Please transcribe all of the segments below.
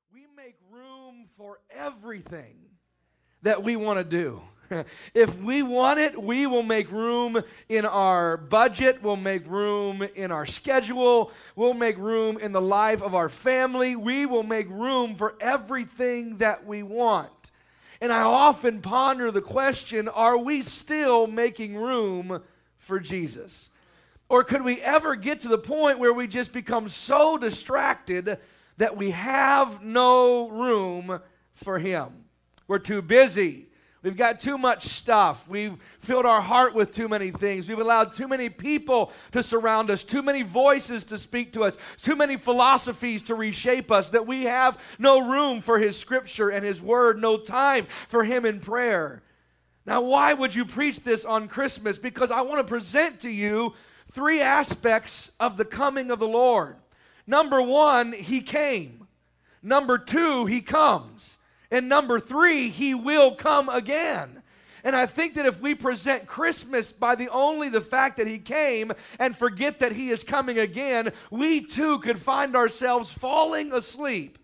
we make room for everything that we want to do. If we want it, we will make room in our budget, we'll make room in our schedule, we'll make room in the life of our family. We will make room for everything that we want. And I often ponder the question, are we still making room for Jesus? Or could we ever get to the point where we just become so distracted that we have no room for Him? We're too busy. We've got too much stuff. We've filled our heart with too many things. We've allowed too many people to surround us, too many voices to speak to us, too many philosophies to reshape us, that we have no room for His Scripture and His Word, no time for Him in prayer. Now, why would you preach this on Christmas? Because I want to present to you three aspects of the coming of the Lord. Number one, He came. Number two, He comes. And number three, He will come again. And I think that if we present Christmas by the fact that He came and forget that He is coming again, we too could find ourselves falling asleep,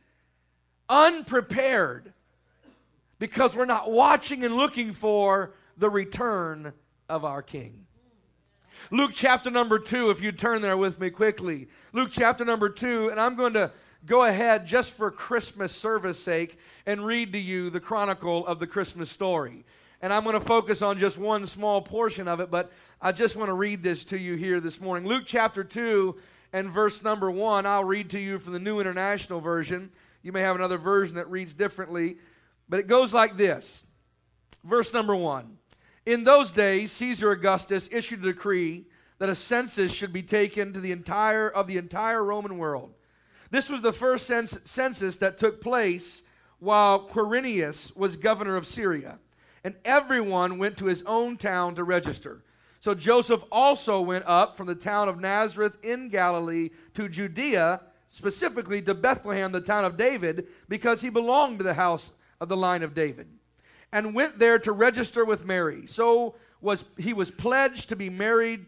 unprepared, because we're not watching and looking for the return of our King. Luke chapter number 2, if you turn there with me quickly. Luke chapter number 2, and I'm going to go ahead just for Christmas service sake and read to you the chronicle of the Christmas story. And I'm going to focus on just one small portion of it, but I just want to read this to you here this morning. Luke chapter 2 and verse number 1, I'll read to you from the New International Version. You may have another version that reads differently, but it goes like this. Verse number 1. In those days, Caesar Augustus issued a decree that a census should be taken to the entire Roman world. This was the first census that took place while Quirinius was governor of Syria, and everyone went to his own town to register. So Joseph also went up from the town of Nazareth in Galilee to Judea, specifically to Bethlehem, the town of David, because he belonged to the house of the line of David, and went there to register with Mary. He was pledged to be married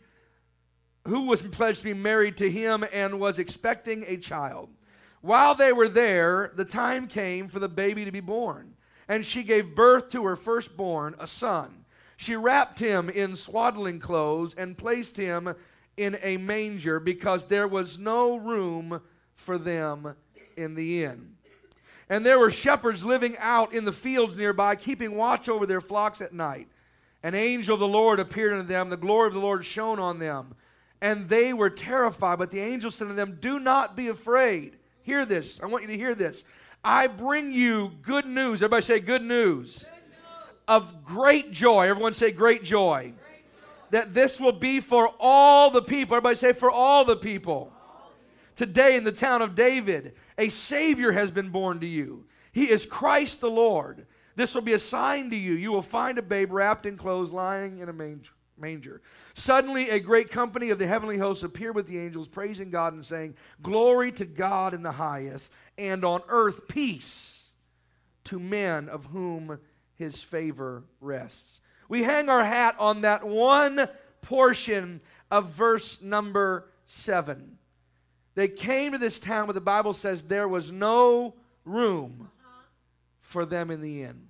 to him and was expecting a child. While they were there, the time came for the baby to be born, and she gave birth to her firstborn, a son. She wrapped him in swaddling clothes and placed him in a manger because there was no room for them in the inn. And there were shepherds living out in the fields nearby, keeping watch over their flocks at night. An angel of the Lord appeared unto them, the glory of the Lord shone on them, and they were terrified. But the angel said to them, "Do not be afraid." Hear this. I want you to hear this. I bring you good news. Everybody say good news. Good news. Of great joy. Everyone say great joy. Great joy. That this will be for all the people. Everybody say for all the people. Today in the town of David, a Savior has been born to you. He is Christ the Lord. This will be a sign to you. You will find a babe wrapped in clothes lying in a manger. Suddenly a great company of the heavenly hosts appeared with the angels, praising God and saying, "Glory to God in the highest, and on earth peace to men of whom His favor rests." We hang our hat on that one portion of verse number 7. They came to this town, but the Bible says there was no room for them in the inn.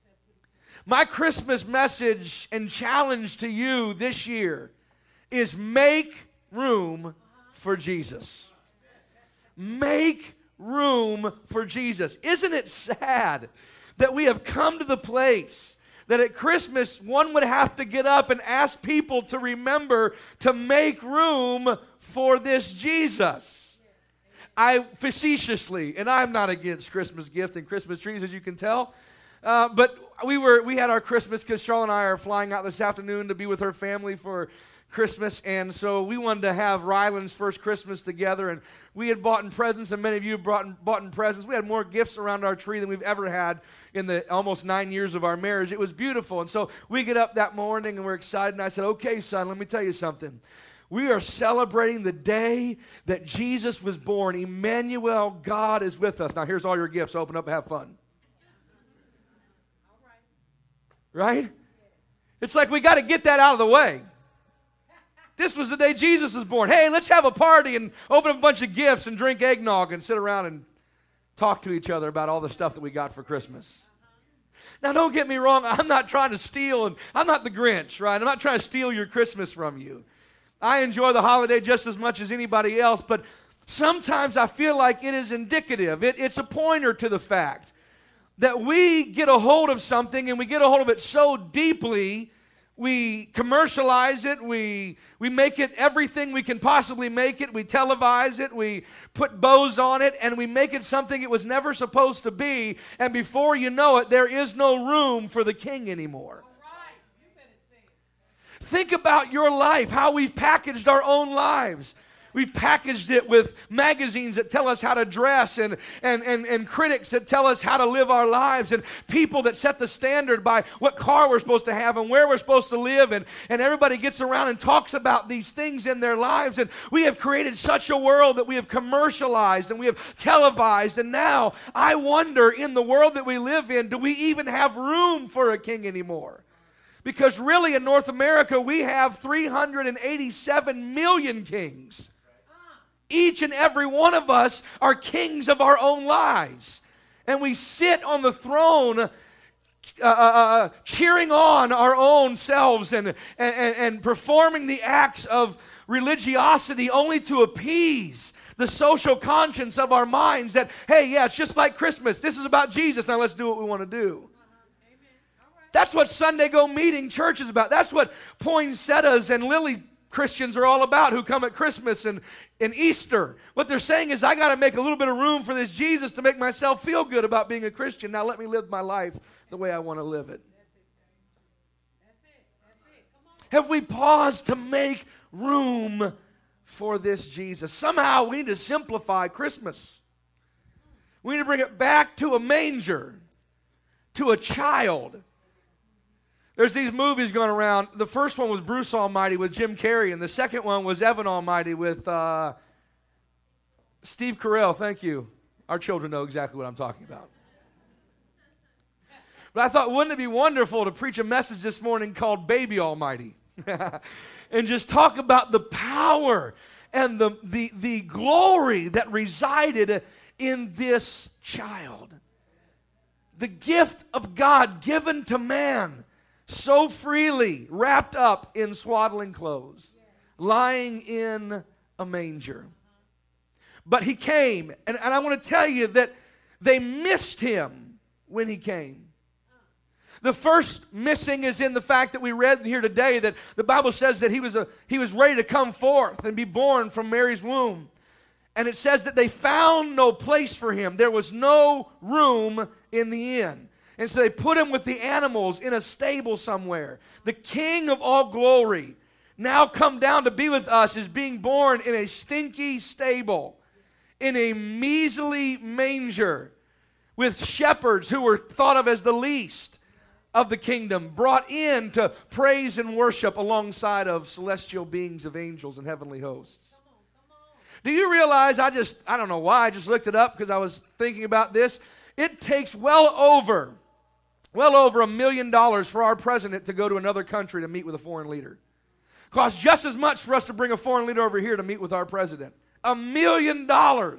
My Christmas message and challenge to you this year is make room for Jesus. Make room for Jesus. Isn't it sad that we have come to the place that at Christmas one would have to get up and ask people to remember to make room for this Jesus? I facetiously, and I'm not against Christmas gifts and Christmas trees, as you can tell, but we had our Christmas because Charlotte and I are flying out this afternoon to be with her family for Christmas, and so we wanted to have Ryland's first Christmas together, and we had bought in presents, and many of you have bought in presents. We had more gifts around our tree than we've ever had in the almost 9 years of our marriage. It was beautiful, and so we get up that morning, and we're excited, and I said, "Okay, son, let me tell you something. We are celebrating the day that Jesus was born. Emmanuel, God is with us. Now here's all your gifts. Open up and have fun." Right? It's like we got to get that out of the way. This was the day Jesus was born. Hey, let's have a party and open up a bunch of gifts and drink eggnog and sit around and talk to each other about all the stuff that we got for Christmas. Now, don't get me wrong. I'm not trying to steal, and I'm not the Grinch, right? I'm not trying to steal your Christmas from you. I enjoy the holiday just as much as anybody else, but sometimes I feel like it is indicative. It's a pointer to the fact that we get a hold of something, and we get a hold of it so deeply, we commercialize it, we make it everything we can possibly make it, we televise it, we put bows on it, and we make it something it was never supposed to be, and before you know it, there is no room for the King anymore. Think about your life, how we've packaged our own lives. We've packaged it with magazines that tell us how to dress and critics that tell us how to live our lives and people that set the standard by what car we're supposed to have and where we're supposed to live. And everybody gets around and talks about these things in their lives. And we have created such a world that we have commercialized and we have televised. And now I wonder, in the world that we live in, do we even have room for a king anymore? Because really in North America we have 387 million kings. Each and every one of us are kings of our own lives. And we sit on the throne cheering on our own selves and performing the acts of religiosity only to appease the social conscience of our minds that, hey, yeah, it's just like Christmas. This is about Jesus. Now let's do what we want to do. That's what Sunday Go Meeting Church is about. That's what poinsettias and lily Christians are all about who come at Christmas and Easter. What they're saying is, I got to make a little bit of room for this Jesus to make myself feel good about being a Christian. Now let me live my life the way I want to live it. Have we paused to make room for this Jesus? Somehow we need to simplify Christmas. We need to bring it back to a manger, to a child. There's these movies going around. The first one was Bruce Almighty with Jim Carrey, and the second one was Evan Almighty with Steve Carell. Thank you. Our children know exactly what I'm talking about. But I thought, wouldn't it be wonderful to preach a message this morning called Baby Almighty? And just talk about the power and the glory that resided in this child. The gift of God given to man, so freely wrapped up in swaddling clothes, lying in a manger. But he came, and I want to tell you that they missed him when he came. The first missing is in the fact that we read here today that the Bible says that he was ready to come forth and be born from Mary's womb. And it says that they found no place for him. There was no room in the inn. And so they put him with the animals in a stable somewhere. The King of all glory, now come down to be with us, is being born in a stinky stable, in a measly manger, with shepherds who were thought of as the least of the kingdom, brought in to praise and worship alongside of celestial beings of angels and heavenly hosts. Do you realize, I don't know why, I just looked it up because I was thinking about this. It takes well over $1 million for our president to go to another country to meet with a foreign leader. It costs just as much for us to bring a foreign leader over here to meet with our president. $1 million.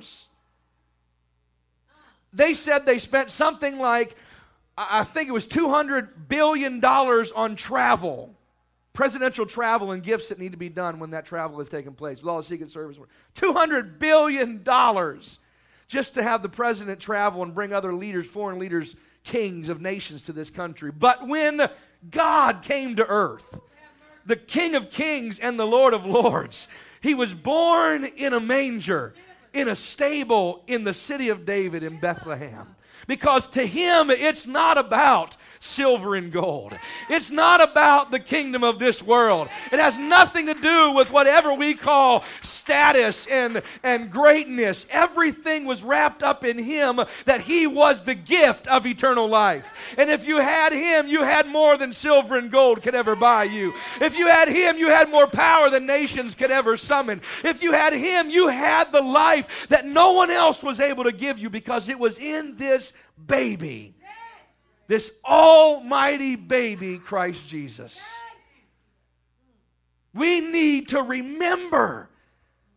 They said they spent something like, I think it was $200 billion on travel, presidential travel and gifts that need to be done when that travel has taken place with all the Secret Service. $200 billion just to have the president travel and bring other leaders, foreign leaders, kings of nations to this country. But when God came to earth, the King of Kings and the Lord of Lords, he was born in a manger, in a stable in the city of David in Bethlehem. Because to him, it's not about silver and gold. It's not about the kingdom of this world. It has nothing to do with whatever we call status and greatness. Everything was wrapped up in him, that he was the gift of eternal life. And if you had him, you had more than silver and gold could ever buy you. If you had him, you had more power than nations could ever summon. If you had him, you had the life that no one else was able to give you, because it was in this baby, this almighty baby, Christ Jesus. We need to remember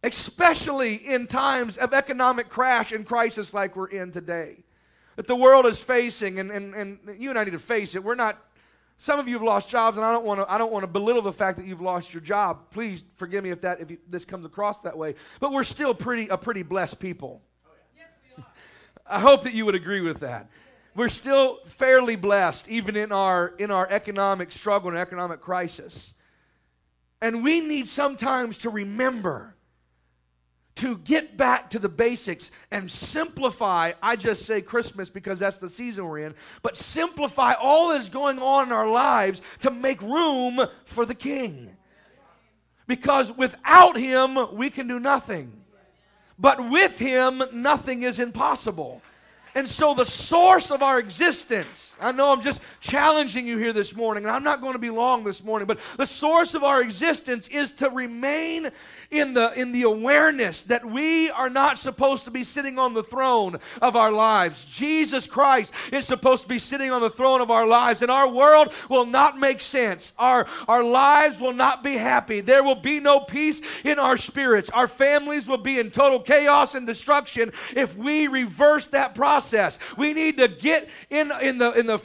especially in times of economic crash and crisis like we're in today, that the world is facing, and you and I need to face it. We're not, some of you have lost jobs, and I don't want to belittle the fact that you've lost your job. Please forgive me if this comes across that way. But we're still a pretty blessed people. Yes, we are. I hope that you would agree with that. We're still fairly blessed, even in our economic struggle and economic crisis. And we need sometimes to remember to get back to the basics and simplify. I just say Christmas because that's the season we're in, but simplify all that is going on in our lives to make room for the King. Because without Him, we can do nothing. But with Him, nothing is impossible. And so the source of our existence, I know I'm just challenging you here this morning, and I'm not going to be long this morning, but the source of our existence is to remain in the awareness that we are not supposed to be sitting on the throne of our lives. Jesus Christ is supposed to be sitting on the throne of our lives, and our world will not make sense. Our lives will not be happy. There will be no peace in our spirits. Our families will be in total chaos and destruction if we reverse that process. We need to get in the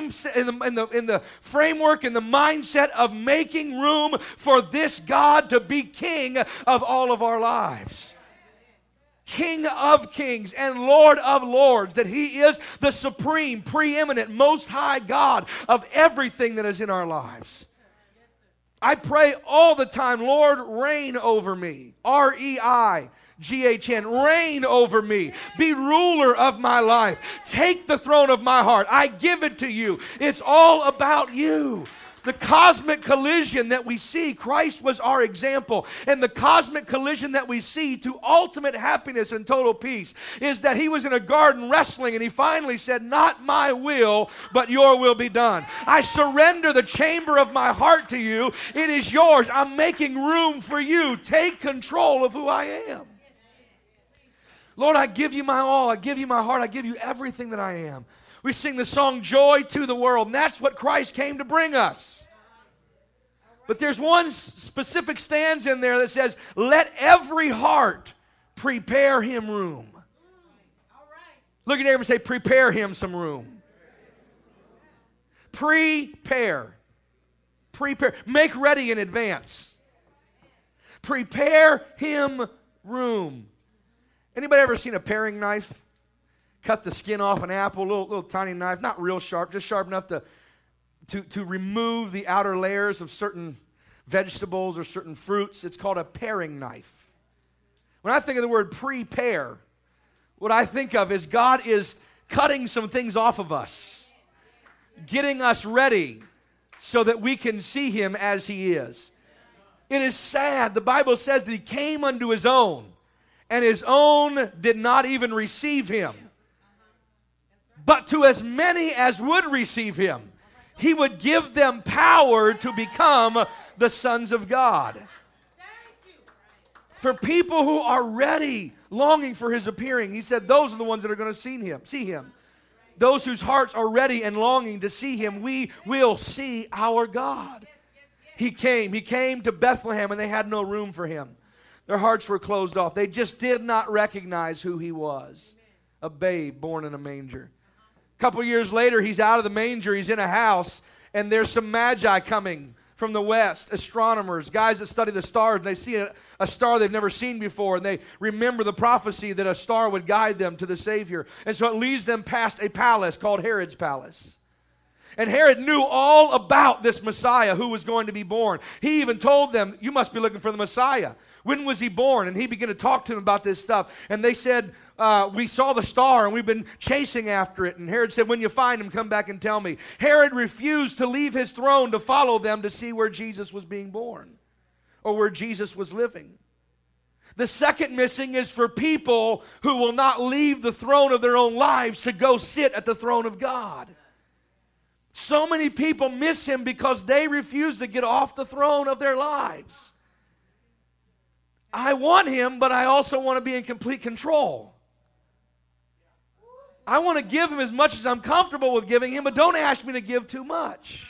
framework, in the mindset of making room for this God to be King of all of our lives. King of kings and Lord of lords, that He is the supreme, preeminent, most high God of everything that is in our lives. I pray all the time, Lord, reign over me. REIGHN, reign over me. Be ruler of my life. Take the throne of my heart. I give it to you. It's all about you. The cosmic collision that we see, Christ was our example. And the cosmic collision that we see to ultimate happiness and total peace is that He was in a garden wrestling, and He finally said, not my will, but your will be done. I surrender the chamber of my heart to you. It is yours. I'm making room for you. Take control of who I am. Lord, I give you my all. I give you my heart. I give you everything that I am. We sing the song, Joy to the World, and that's what Christ came to bring us. But there's one specific stanza in there that says, let every heart prepare Him room. Look at him and say, prepare Him some room. Prepare. Prepare. Make ready in advance. Prepare Him room. Anybody ever seen a paring knife? Cut the skin off an apple, little tiny knife, not real sharp, just sharp enough to remove the outer layers of certain vegetables or certain fruits. It's called a paring knife. When I think of the word prepare, what I think of is God is cutting some things off of us, getting us ready so that we can see Him as He is. It is sad. The Bible says that He came unto His own, and His own did not even receive Him. But to as many as would receive Him, He would give them power to become the sons of God. For people who are ready, longing for His appearing, He said those are the ones that are going to see Him. Those whose hearts are ready and longing to see Him, we will see our God. He came to Bethlehem, and they had no room for Him. Their hearts were closed off. They just did not recognize who He was. A babe born in a manger. A couple years later, He's out of the manger. He's in a house, and there's some magi coming from the west, astronomers, guys that study the stars, and they see a star they've never seen before, and they remember the prophecy that a star would guide them to the Savior. And so it leads them past a palace called Herod's palace. And Herod knew all about this Messiah who was going to be born. He even told them, you must be looking for the Messiah. When was He born? And he began to talk to them about this stuff. And they said, we saw the star and we've been chasing after it. And Herod said, when you find Him, come back and tell me. Herod refused to leave his throne to follow them to see where Jesus was being born or where Jesus was living. The second missing is for people who will not leave the throne of their own lives to go sit at the throne of God. So many people miss Him because they refuse to get off the throne of their lives. I want Him, but I also want to be in complete control. I want to give Him as much as I'm comfortable with giving Him, but don't ask me to give too much.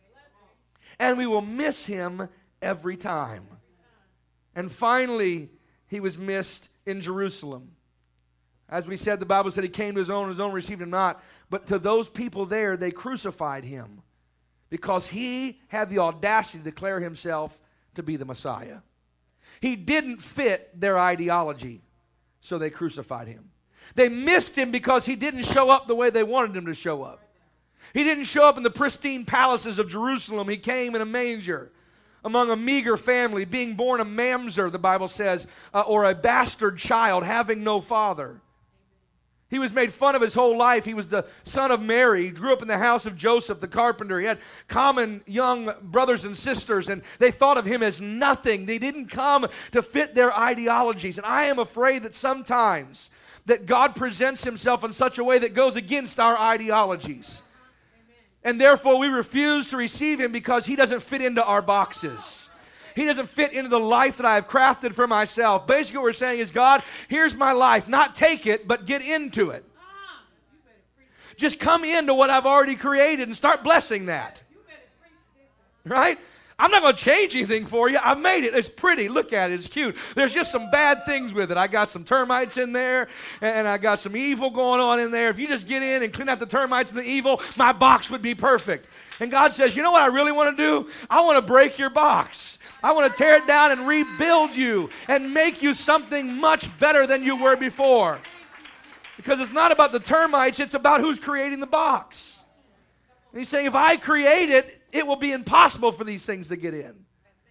And we will miss Him every time. And finally, he was missed in Jerusalem. As we said, the Bible said he came to his own received him not. But to those people there, they crucified him because he had the audacity to declare himself to be the Messiah. He didn't fit their ideology, so they crucified him. They missed him because he didn't show up the way they wanted him to show up. He didn't show up in the pristine palaces of Jerusalem. He came in a manger among a meager family, being born a mamzer, the Bible says, or a bastard child, having no father. He was made fun of his whole life. He was the son of Mary. He grew up in the house of Joseph, the carpenter. He had common young brothers and sisters, and they thought of him as nothing. They didn't come to fit their ideologies. And I am afraid that sometimes that God presents himself in such a way that goes against our ideologies. And therefore we refuse to receive him because he doesn't fit into our boxes. He doesn't fit into the life that I have crafted for myself. Basically what we're saying is, God, here's my life. Not take it, but get into it. Just come into what I've already created and start blessing that. Right? I'm not going to change anything for you. I've made it. It's pretty. Look at it. It's cute. There's just some bad things with it. I got some termites in there, and I got some evil going on in there. If you just get in and clean out the termites and the evil, my box would be perfect. And God says, you know what I really want to do? I want to break your box. I want to tear it down and rebuild you and make you something much better than you were before. Because it's not about the termites, it's about who's creating the box. And he's saying, if I create it, it will be impossible for these things to get in.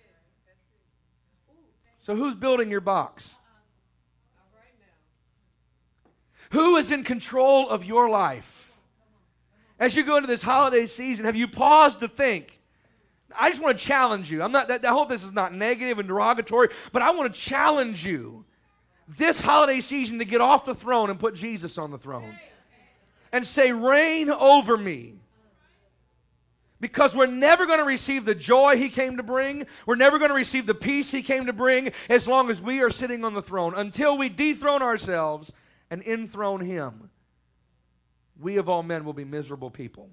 So who's building your box? Who is in control of your life? As you go into this holiday season, have you paused to think? I just want to challenge you. I hope this is not negative and derogatory, but I want to challenge you this holiday season to get off the throne and put Jesus on the throne. And say, reign over me. Because we're never going to receive the joy he came to bring. We're never going to receive the peace he came to bring as long as we are sitting on the throne. Until we dethrone ourselves and enthrone him, we of all men will be miserable people.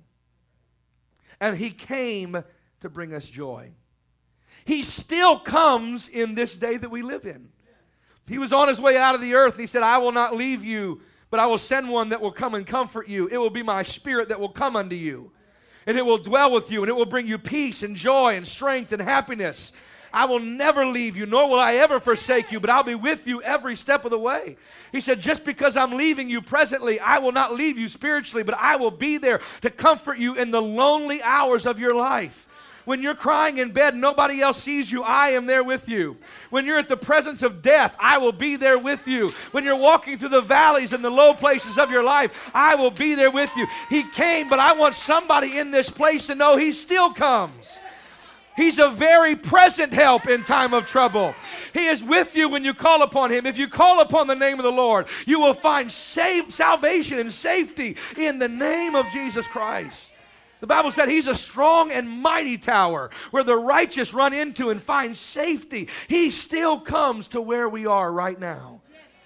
And he came to bring us joy. He still comes in this day that we live in. He was on his way out of the earth and he said, I will not leave you, but I will send one that will come and comfort you. It will be my spirit that will come unto you. And it will dwell with you, and it will bring you peace and joy and strength and happiness. I will never leave you, nor will I ever forsake you, but I'll be with you every step of the way. He said, just because I'm leaving you presently, I will not leave you spiritually, but I will be there to comfort you in the lonely hours of your life. When you're crying in bed and nobody else sees you, I am there with you. When you're at the presence of death, I will be there with you. When you're walking through the valleys and the low places of your life, I will be there with you. He came, but I want somebody in this place to know he still comes. He's a very present help in time of trouble. He is with you when you call upon him. If you call upon the name of the Lord, you will find salvation and safety in the name of Jesus Christ. The Bible said he's a strong and mighty tower where the righteous run into and find safety. He still comes to where we are right now.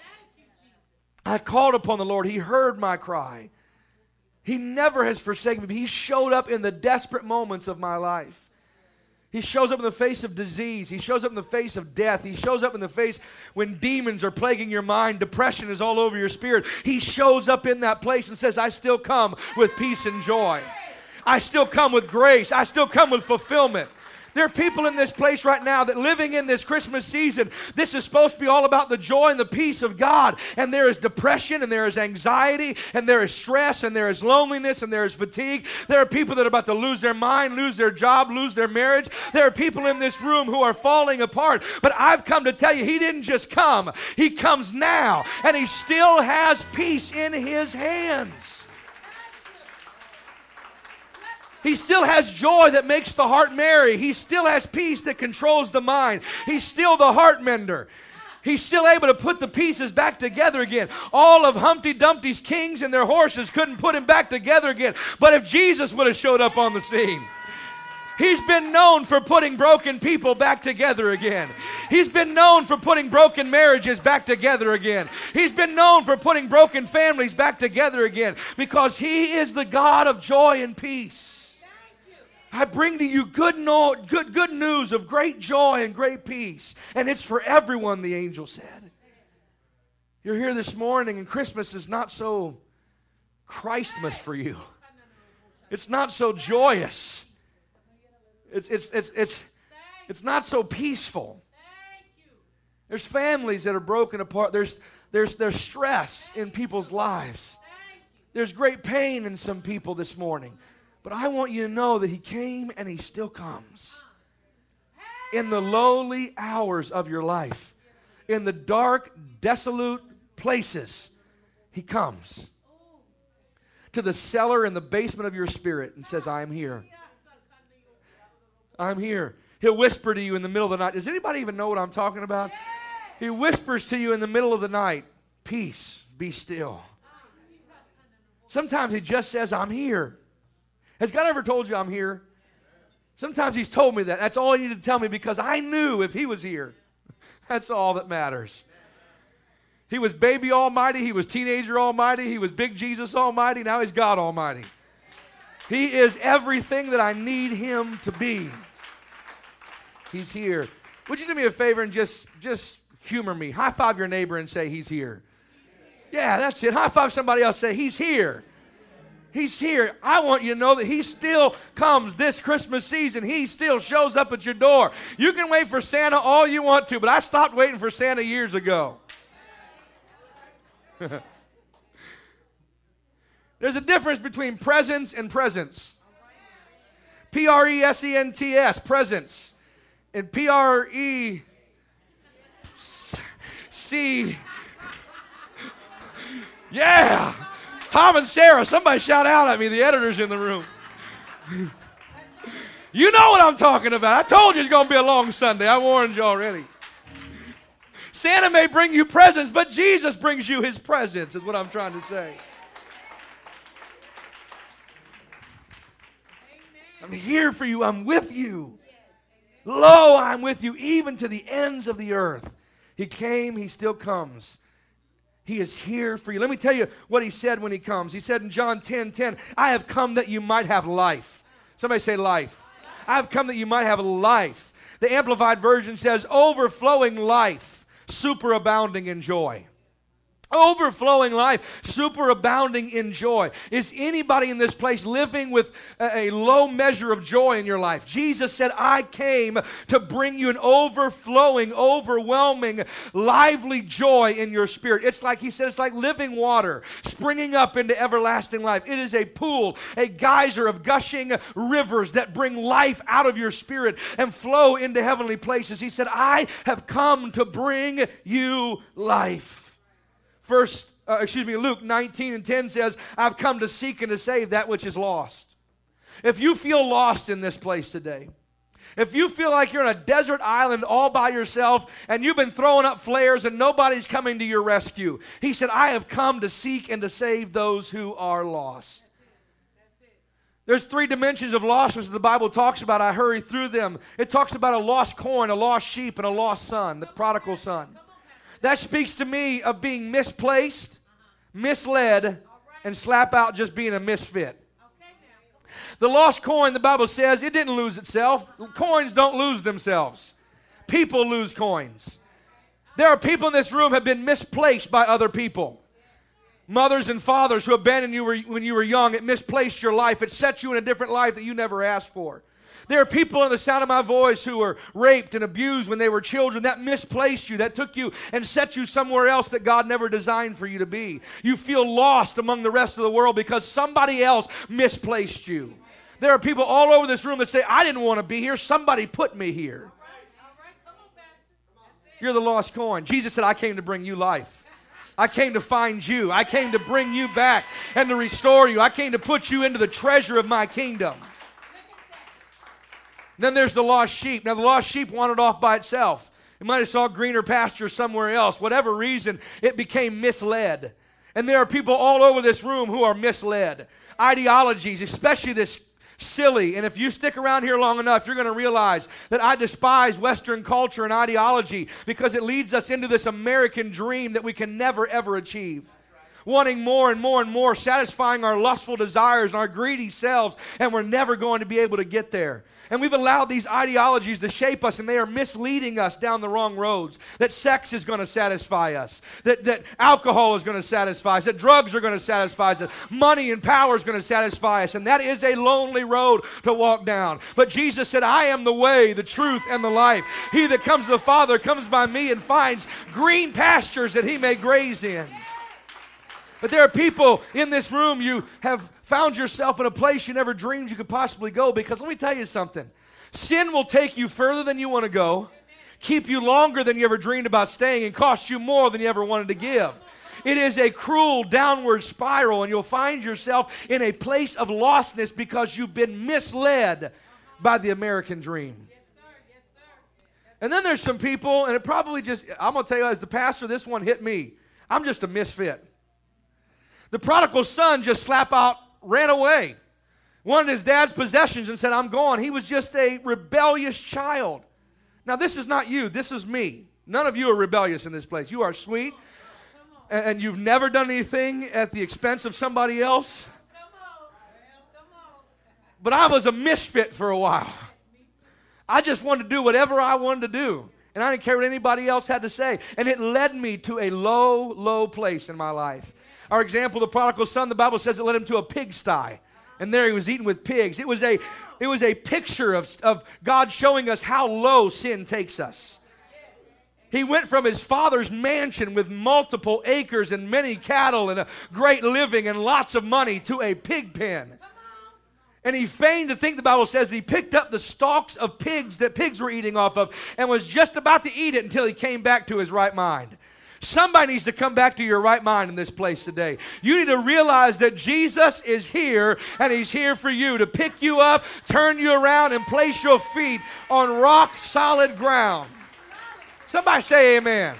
I called upon the Lord. He heard my cry. He never has forsaken me. He showed up in the desperate moments of my life. He shows up in the face of disease. He shows up in the face of death. He shows up in the face when demons are plaguing your mind. Depression is all over your spirit. He shows up in that place and says, I still come with peace and joy. I still come with grace. I still come with fulfillment. There are people in this place right now that living in this Christmas season, this is supposed to be all about the joy and the peace of God. And there is depression and there is anxiety and there is stress and there is loneliness and there is fatigue. There are people that are about to lose their mind, lose their job, lose their marriage. There are people in this room who are falling apart. But I've come to tell you, he didn't just come. He comes now. And he still has peace in his hands. He still has joy that makes the heart merry. He still has peace that controls the mind. He's still the heart mender. He's still able to put the pieces back together again. All of Humpty Dumpty's kings and their horses couldn't put him back together again. But if Jesus would have showed up on the scene, he's been known for putting broken people back together again. He's been known for putting broken marriages back together again. He's been known for putting broken families back together again because he is the God of joy and peace. I bring to you good news of great joy and great peace. And it's for everyone, the angel said. You're here this morning and Christmas is not so Christmas for you. It's not so joyous. It's not so peaceful. There's families that are broken apart. There's stress in people's lives. There's great pain in some people this morning. But I want you to know that He came and He still comes. In the lowly hours of your life, in the dark, desolate places, He comes to the cellar in the basement of your spirit and says, I am here. I'm here. He'll whisper to you in the middle of the night. Does anybody even know what I'm talking about? He whispers to you in the middle of the night, peace, be still. Sometimes He just says, I'm here. Has God ever told you I'm here? Sometimes He's told me that. That's all He needed to tell me because I knew if He was here. That's all that matters. He was baby almighty. He was teenager almighty. He was big Jesus almighty. Now He's God almighty. He is everything that I need Him to be. He's here. Would you do me a favor and just humor me? High five your neighbor and say, He's here. Yeah, that's it. High five somebody else. Say, He's here. He's here. I want you to know that He still comes this Christmas season. He still shows up at your door. You can wait for Santa all you want to, but I stopped waiting for Santa years ago. There's a difference between presents and presents. Presents, presents. And Prec. Yeah. Tom and Sarah, somebody shout out at me. The editor's in the room. You know what I'm talking about. I told you it's going to be a long Sunday. I warned you already. Santa may bring you presents, but Jesus brings you His presence, is what I'm trying to say. I'm here for you. I'm with you. Lo, I'm with you even to the ends of the earth. He came. He still comes. He is here for you. Let me tell you what He said when He comes. He said in John 10:10, I have come that you might have life. Somebody say life. I have come that you might have life. The Amplified Version says overflowing life, superabounding in joy. Overflowing life, superabounding in joy. Is anybody in this place living with a low measure of joy in your life? Jesus said, I came to bring you an overflowing, overwhelming, lively joy in your spirit. It's like, He said, it's like living water springing up into everlasting life. It is a pool, a geyser of gushing rivers that bring life out of your spirit and flow into heavenly places. He said, I have come to bring you life. Luke 19:10 says, I've come to seek and to save that which is lost. If you feel lost in this place today, if you feel like you're on a desert island all by yourself and you've been throwing up flares and nobody's coming to your rescue, He said, I have come to seek and to save those who are lost. There's 3 dimensions of lostness that the Bible talks about. I hurry through them. It talks about a lost coin, a lost sheep, and a lost son, the prodigal son. That speaks to me of being misplaced, misled, and slap out just being a misfit. The lost coin, the Bible says, it didn't lose itself. Coins don't lose themselves. People lose coins. There are people in this room who have been misplaced by other people. Mothers and fathers who abandoned you when you were young. It misplaced your life. It set you in a different life that you never asked for. There are people in the sound of my voice who were raped and abused when they were children. That misplaced you. That took you and set you somewhere else that God never designed for you to be. You feel lost among the rest of the world because somebody else misplaced you. There are people all over this room that say, I didn't want to be here. Somebody put me here. You're the lost coin. Jesus said, I came to bring you life. I came to find you. I came to bring you back and to restore you. I came to put you into the treasure of my kingdom. Then there's the lost sheep. Now, the lost sheep wandered off by itself. It might have saw greener pasture somewhere else. Whatever reason, it became misled. And there are people all over this room who are misled. Ideologies, especially this silly. And if you stick around here long enough, you're going to realize that I despise Western culture and ideology because it leads us into this American dream that we can never, ever achieve. wanting more and more and more, satisfying our lustful desires and our greedy selves, and we're never going to be able to get there. And we've allowed these ideologies to shape us, and they are misleading us down the wrong roads. That sex is going to satisfy us, that alcohol is going to satisfy us, that drugs are going to satisfy us, that money and power is going to satisfy us, and that is a lonely road to walk down. But Jesus said, I am the way, the truth, and the life. He that comes to the Father comes by me and finds green pastures that he may graze in. But there are people in this room, you have found yourself in a place you never dreamed you could possibly go, because let me tell you something. Sin will take you further than you want to go, keep you longer than you ever dreamed about staying, and cost you more than you ever wanted to give. It is a cruel downward spiral, and you'll find yourself in a place of lostness because you've been misled by the American dream. And then there's some people, and it probably just, I'm going to tell you as the pastor, this one hit me. I'm just a misfit. The prodigal son just ran away. Wanted his dad's possessions and said, I'm gone. He was just a rebellious child. Now, this is not you. This is me. None of you are rebellious in this place. You are sweet, and you've never done anything at the expense of somebody else. But I was a misfit for a while. I just wanted to do whatever I wanted to do, and I didn't care what anybody else had to say. And it led me to a low, low place in my life. Our example, the prodigal son, the Bible says it led him to a pigsty. And there he was eating with pigs. It was a picture of God showing us how low sin takes us. He went from his father's mansion with multiple acres and many cattle and a great living and lots of money to a pig pen. And he feigned to think, the Bible says, he picked up the stalks of pigs that pigs were eating off of and was just about to eat it until he came back to his right mind. Somebody needs to come back to your right mind in this place today. You need to realize that Jesus is here, and he's here for you to pick you up, turn you around, and place your feet on rock solid ground. Somebody say amen.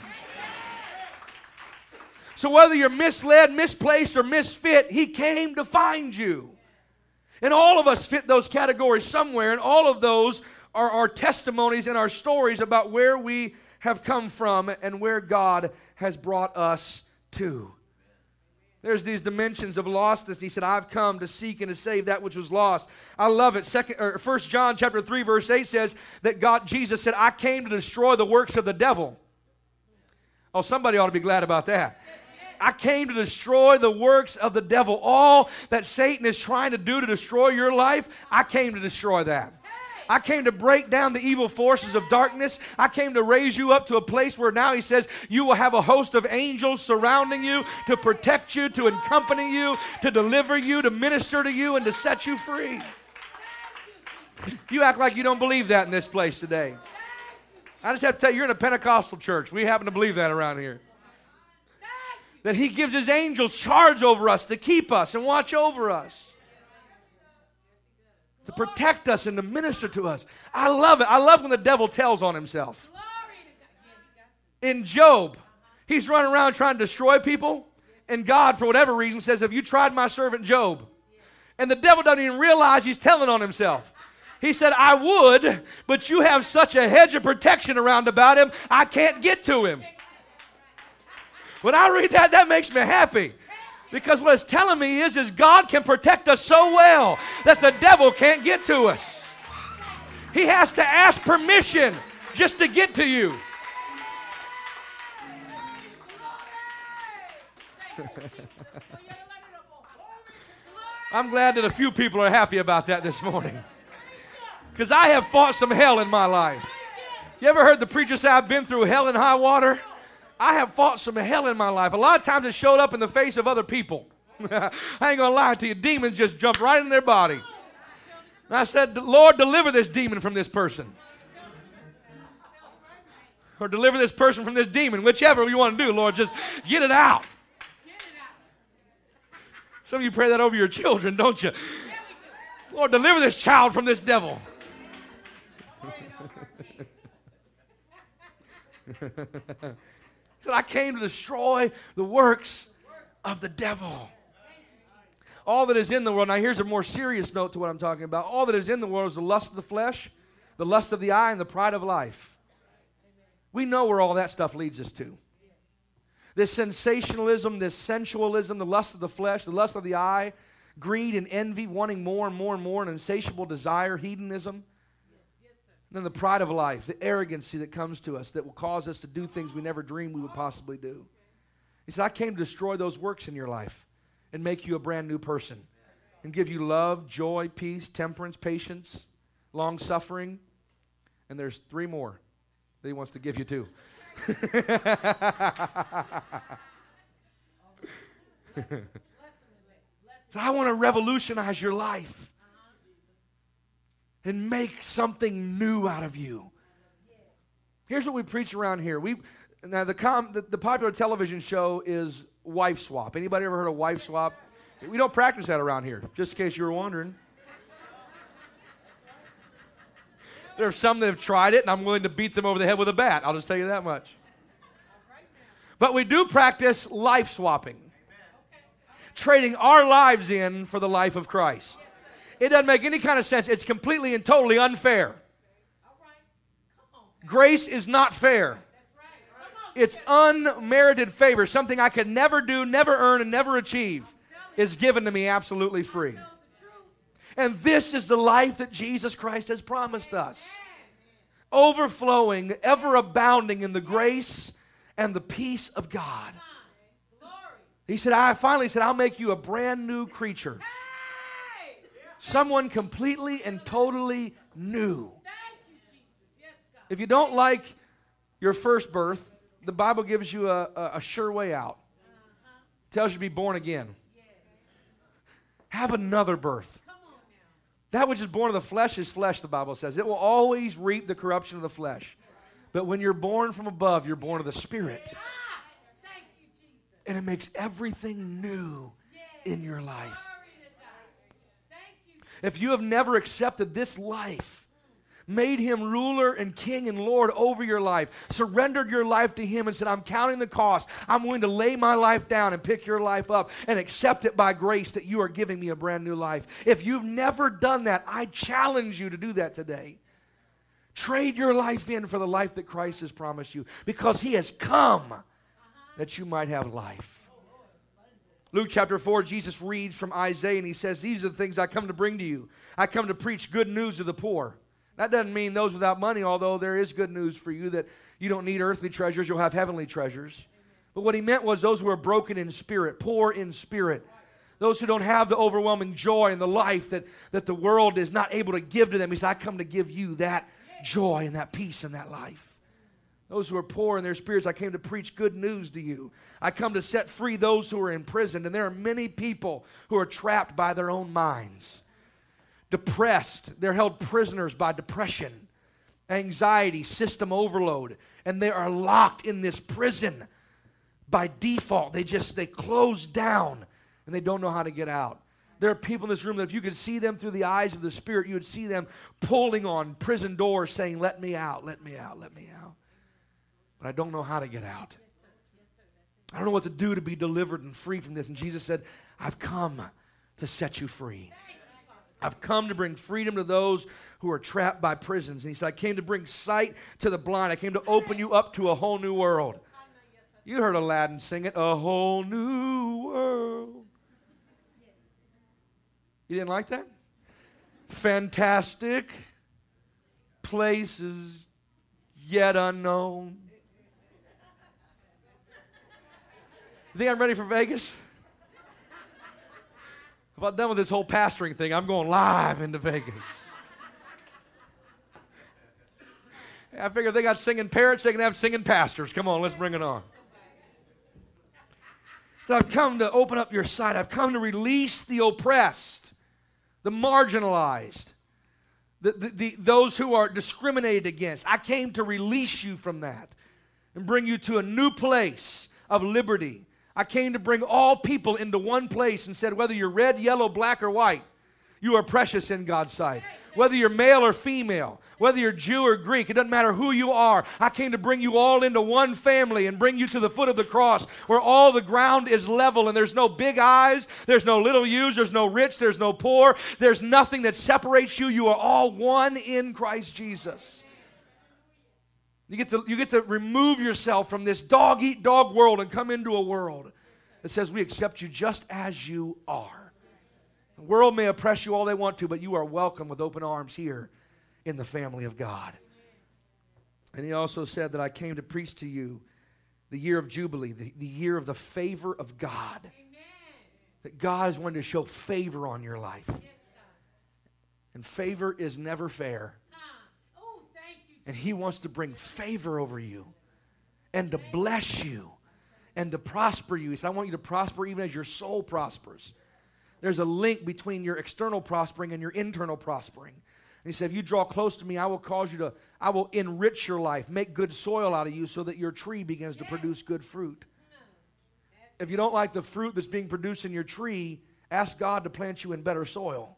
So whether you're misled, misplaced, or misfit, he came to find you. And all of us fit those categories somewhere, and all of those are our testimonies and our stories about where we have come from and where God has brought us to. There's these dimensions of lostness. He said, I've come to seek and to save that which was lost. I love it. 1 John chapter 3, verse 8 says that Jesus said, I came to destroy the works of the devil. Oh, somebody ought to be glad about that. I came to destroy the works of the devil. All that Satan is trying to do to destroy your life, I came to destroy that. I came to break down the evil forces of darkness. I came to raise you up to a place where now he says you will have a host of angels surrounding you to protect you, to accompany you, to deliver you, to minister to you, and to set you free. You act like you don't believe that in this place today. I just have to tell you, you're in a Pentecostal church. We happen to believe that around here. That he gives his angels charge over us to keep us and watch over us, to protect us and to minister to us. I love it. I love when the devil tells on himself. In Job, he's running around trying to destroy people, and God, for whatever reason, says, have you tried my servant Job? And the devil doesn't even realize he's telling on himself. He said, I would, but you have such a hedge of protection around about him, I can't get to him. When I read that, that makes me happy. Because what it's telling me is God can protect us so well that the devil can't get to us. He has to ask permission just to get to you. I'm glad that a few people are happy about that this morning. Because I have fought some hell in my life. You ever heard the preacher say, I've been through hell and high water? I have fought some hell in my life. A lot of times it showed up in the face of other people. I ain't going to lie to you. Demons just jumped right in their body. And I said, Lord, deliver this demon from this person. Or deliver this person from this demon. Whichever you want to do, Lord, just get it out. Some of you pray that over your children, don't you? Lord, deliver this child from this devil. So I came to destroy the works of the devil. All that is in the world, now here's a more serious note to what I'm talking about. All that is in the world is the lust of the flesh, the lust of the eye, and the pride of life. We know where all that stuff leads us to. this sensationalism, this sensualism, the lust of the flesh, the lust of the eye, greed and envy, wanting more and more and more, an insatiable desire, hedonism. And then the pride of life, the arrogancy that comes to us that will cause us to do things we never dreamed we would possibly do. He said, I came to destroy those works in your life and make you a brand new person and give you love, joy, peace, temperance, patience, long-suffering. And there's 3 more that he wants to give you too. So I want to revolutionize your life and make something new out of you. Here's what we preach around here. Now the popular television show is Wife Swap. Anybody ever heard of Wife Swap? We don't practice that around here, just in case you were wondering. There are some that have tried it, and I'm willing to beat them over the head with a bat. I'll just tell you that much. But we do practice life swapping. Trading our lives in for the life of Christ. It doesn't make any kind of sense. It's completely and totally unfair. Grace is not fair. It's unmerited favor. Something I could never do, never earn, and never achieve is given to me absolutely free. And this is the life that Jesus Christ has promised us. Overflowing, ever abounding in the grace and the peace of God. He said, I finally said, I'll make you a brand new creature. Someone completely and totally new. If you don't like your first birth, the Bible gives you a sure way out. Tells you to be born again. Have another birth. That which is born of the flesh is flesh, the Bible says. It will always reap the corruption of the flesh. But when you're born from above, you're born of the Spirit. And it makes everything new in your life. If you have never accepted this life, made Him ruler and King and Lord over your life, surrendered your life to Him and said, I'm counting the cost. I'm willing to lay my life down and pick your life up and accept it by grace that you are giving me a brand new life. If you've never done that, I challenge you to do that today. Trade your life in for the life that Christ has promised you, because He has come that you might have life. Luke chapter 4, Jesus reads from Isaiah and he says, these are the things I come to bring to you. I come to preach good news to the poor. That doesn't mean those without money, although there is good news for you that you don't need earthly treasures, you'll have heavenly treasures. But what he meant was those who are broken in spirit, poor in spirit, those who don't have the overwhelming joy and the life that the world is not able to give to them. He said, I come to give you that joy and that peace and that life. Those who are poor in their spirits, I came to preach good news to you. I come to set free those who are imprisoned. And there are many people who are trapped by their own minds. Depressed. They're held prisoners by depression, anxiety, system overload. And they are locked in this prison by default. They close down and they don't know how to get out. There are people in this room that if you could see them through the eyes of the Spirit, you would see them pulling on prison doors saying, let me out, let me out, let me out. But I don't know how to get out. I don't know what to do to be delivered and free from this. And Jesus said, I've come to set you free. I've come to bring freedom to those who are trapped by prisons. And he said, I came to bring sight to the blind. I came to open you up to a whole new world. You heard Aladdin sing it, a whole new world. You didn't like that? Fantastic places yet unknown. You think I'm ready for Vegas? How about done with this whole pastoring thing? I'm going live into Vegas. I figure if they got singing parrots, they can have singing pastors. Come on, let's bring it on. So I've come to open up your sight. I've come to release the oppressed, the marginalized, those who are discriminated against. I came to release you from that and bring you to a new place of liberty. I came to bring all people into one place and said, whether you're red, yellow, black, or white, you are precious in God's sight. Whether you're male or female, whether you're Jew or Greek, it doesn't matter who you are. I came to bring you all into one family and bring you to the foot of the cross where all the ground is level and there's no big I's, there's no little U's, there's no rich, there's no poor, there's nothing that separates you. You are all one in Christ Jesus. You get to remove yourself from this dog-eat-dog world and come into a world that says we accept you just as you are. The world may oppress you all they want to, but you are welcome with open arms here in the family of God. And he also said that I came to preach to you the year of Jubilee, the year of the favor of God. Amen. That God is wanting to show favor on your life. Yes, and favor is never fair. Oh, thank you, and he wants to bring favor over you and to bless you and to prosper you. He said, I want you to prosper even as your soul prospers. There's a link between your external prospering and your internal prospering. And he said, if you draw close to me, I will enrich your life, make good soil out of you so that your tree begins to produce good fruit. If you don't like the fruit that's being produced in your tree, ask God to plant you in better soil.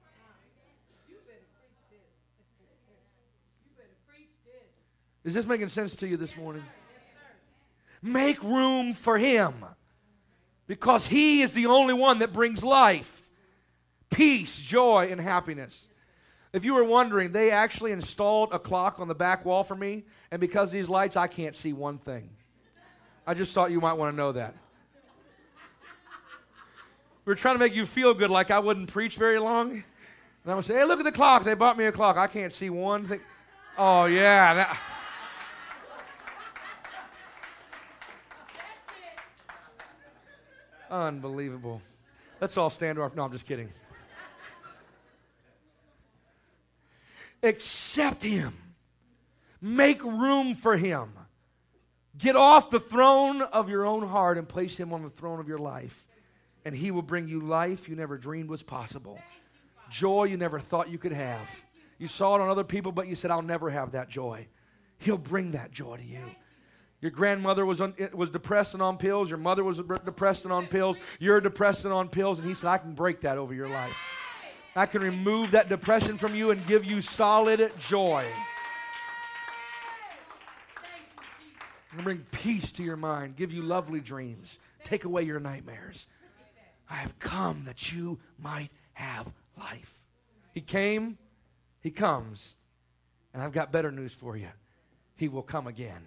Is this making sense to you this morning? Make room for him, because he is the only one that brings life, peace, joy, and happiness. If you were wondering, they actually installed a clock on the back wall for me, and because of these lights, I can't see one thing. I just thought you might want to know that. We were trying to make you feel good, like I wouldn't preach very long. And I would say, hey, look at the clock. They bought me a clock. I can't see one thing. Oh, yeah. Unbelievable. Let's all stand to our... No, I'm just kidding. Accept him. Make room for him. Get off the throne of your own heart and place him on the throne of your life. And he will bring you life you never dreamed was possible. Joy you never thought you could have. You saw it on other people, but you said, I'll never have that joy. He'll bring that joy to you. Your grandmother was depressed and on pills. Your mother was depressed and on pills. You're depressed and on pills. And he said, I can break that over your life. I can remove that depression from you and give you solid joy. And bring peace to your mind. Give you lovely dreams. Take away your nightmares. I have come that you might have life. He came. He comes. And I've got better news for you. He will come again.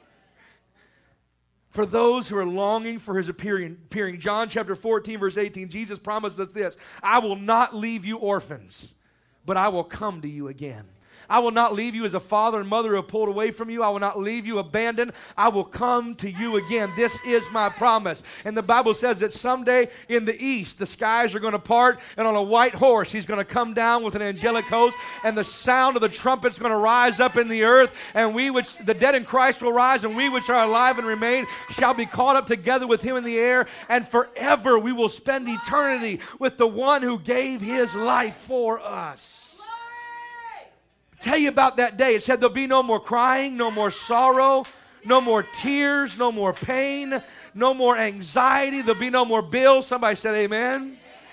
For those who are longing for his appearing, John chapter 14, verse 18, Jesus promised us this: I will not leave you orphans, but I will come to you again. I will not leave you as a father and mother have pulled away from you. I will not leave you abandoned. I will come to you again. This is my promise. And the Bible says that someday in the east, the skies are going to part, and on a white horse, he's going to come down with an angelic host, and the sound of the trumpet's going to rise up in the earth, and we which, the dead in Christ will rise, and we which are alive and remain shall be caught up together with him in the air, and forever we will spend eternity with the one who gave his life for us. Tell you about that day. It said there'll be no more crying, no more sorrow, no more tears, no more pain, no more anxiety. There'll be no more bills. Somebody said amen.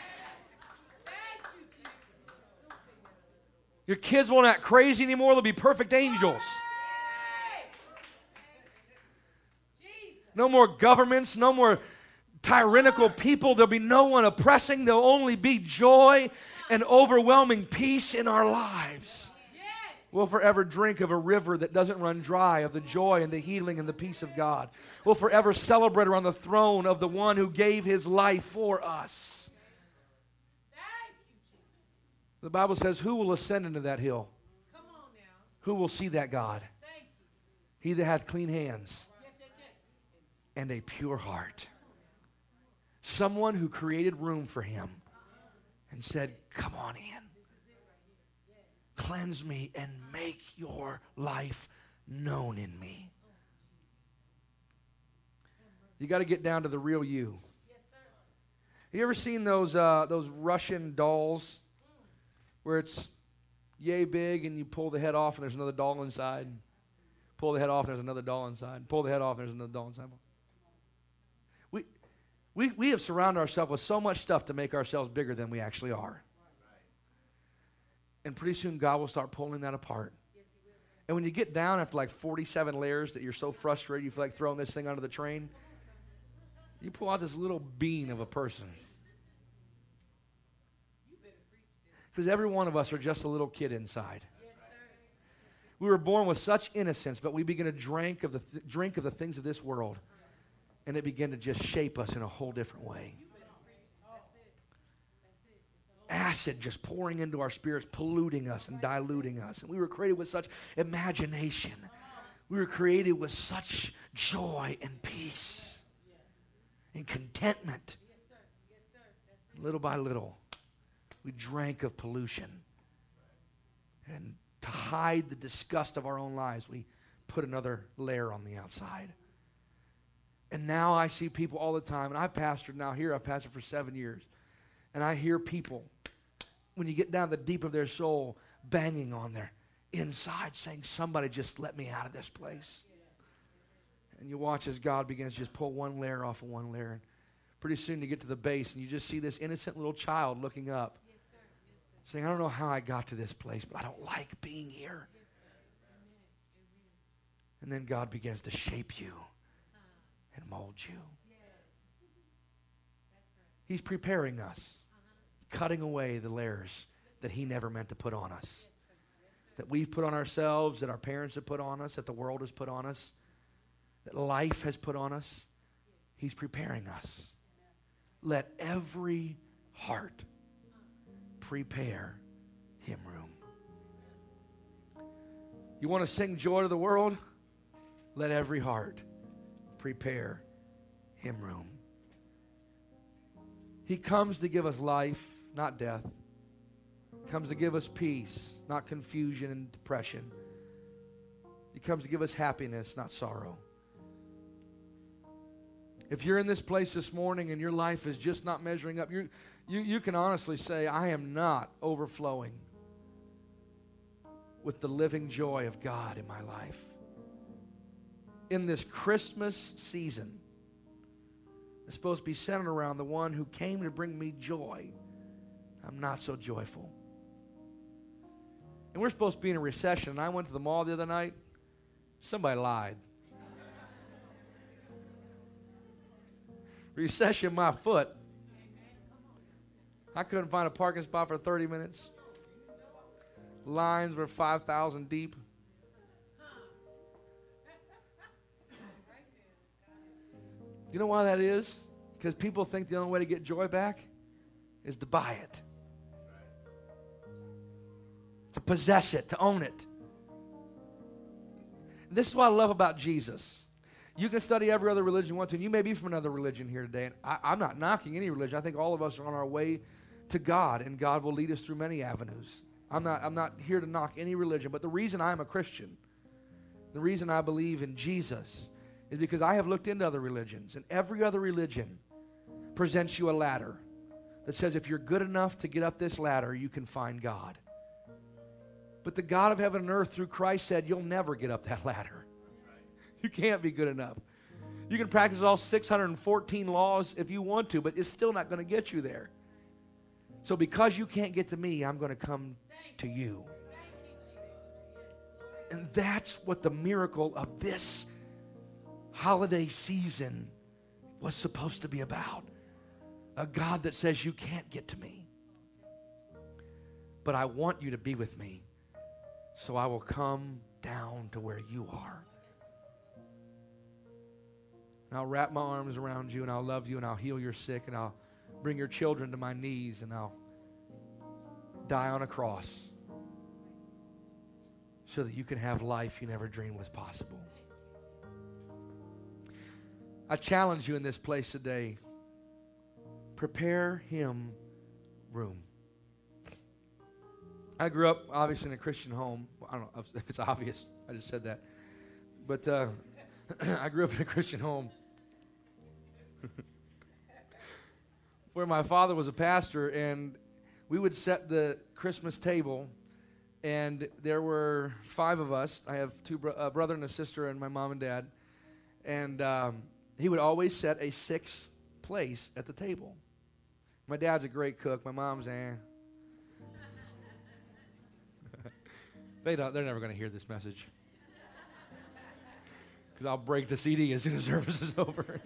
Your kids won't act crazy anymore. They'll be perfect angels. No more governments, no more tyrannical people. There'll be no one oppressing. There'll only be joy and overwhelming peace in our lives. We'll forever drink of a river that doesn't run dry, of the joy and the healing and the peace of God. We'll forever celebrate around the throne of the one who gave his life for us. The Bible says, who will ascend into that hill? Come on now. Who will see that God? He that hath clean hands and a pure heart. Someone who created room for him and said, come on in. Cleanse me and make your life known in me. You got to get down to the real you. Yes, sir. Have you ever seen those Russian dolls where it's yay big and you pull the head off and there's another doll inside? Pull the head off and there's another doll inside. Pull the head off and there's another doll inside. We have surrounded ourselves with so much stuff to make ourselves bigger than we actually are. And pretty soon God will start pulling that apart. Yes, he will. And when you get down after like 47 layers that you're so frustrated you feel like throwing this thing under the train, you pull out this little bean of a person. Because every one of us are just a little kid inside. Yes, We were born with such innocence, but we begin to drink of the things of this world, and it began to just shape us in a whole different way. Acid just pouring into our spirits, polluting us and diluting us. And we were created with such imagination. We were created with such joy and peace and contentment. Little by little, we drank of pollution. And to hide the disgust of our own lives, we put another layer on the outside. And now I see people all the time, and I've pastored now here, I've pastored for 7 years, and I hear people, when you get down the deep of their soul, banging on their inside, saying, somebody just let me out of this place. And you watch as God begins to just pull one layer off of one layer, and pretty soon you get to the base, and you just see this innocent little child looking up, saying, I don't know how I got to this place, but I don't like being here. And then God begins to shape you and mold you. He's preparing us, cutting away the layers that he never meant to put on us, that we've put on ourselves, that our parents have put on us, that the world has put on us, that life has put on us. He's preparing us. Let every heart prepare him room. You want to sing joy to the world? Let every heart prepare him room. He comes to give us life, not death. He comes to give us peace, not confusion and depression. He comes to give us happiness, not sorrow. If you're in this place this morning and your life is just not measuring up, you can honestly say, I am not overflowing with the living joy of God in my life. In this Christmas season, it's supposed to be centered around the one who came to bring me joy. I'm not so joyful. And we're supposed to be in a recession. And I went to the mall the other night. Somebody lied. Recession my foot. I couldn't find a parking spot for 30 minutes. Lines were 5,000 deep. You know why that is? Because people think the only way to get joy back is to buy it, to possess it, to own it. This is what I love about Jesus. You can study every other religion you want to, and you may be from another religion here today. And I'm not knocking any religion. I think all of us are on our way to God, and God will lead us through many avenues. I'm not here to knock any religion, but the reason I'm a Christian, the reason I believe in Jesus, is because I have looked into other religions, and every other religion presents you a ladder that says if you're good enough to get up this ladder, you can find God. But the God of heaven and earth through Christ said you'll never get up that ladder. You can't be good enough. You can practice all 614 laws if you want to, but it's still not going to get you there. So because you can't get to me, I'm going to come to you. And that's what the miracle of this holiday season was supposed to be about. A God that says you can't get to me, but I want you to be with me, so I will come down to where you are. And I'll wrap my arms around you, and I'll love you, and I'll heal your sick, and I'll bring your children to my knees, and I'll die on a cross so that you can have life you never dreamed was possible. I challenge you in this place today. Prepare him room. I grew up, obviously, in a Christian home. I don't know if it's obvious. I just said that. But I grew up in a Christian home where my father was a pastor, and we would set the Christmas table, and there were 5 of us. I have a brother and a sister and my mom and dad. And he would always set a 6th place at the table. My dad's a great cook. My mom's, They're never going to hear this message. Because I'll break the CD as soon as service is over.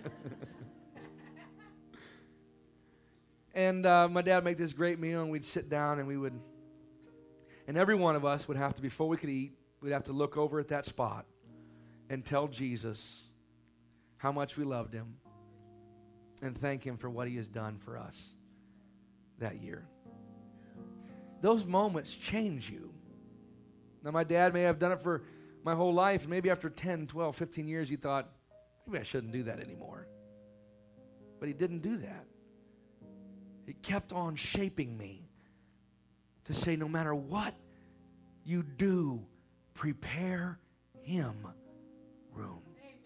And my dad would make this great meal, and we'd sit down, and and every one of us would have to, before we could eat, we'd have to look over at that spot and tell Jesus how much we loved him and thank him for what he has done for us that year. Those moments change you. Now, my dad may have done it for my whole life. Maybe after 10, 12, 15 years, he thought, maybe I shouldn't do that anymore. But he didn't do that. He kept on shaping me to say, no matter what you do, prepare him room.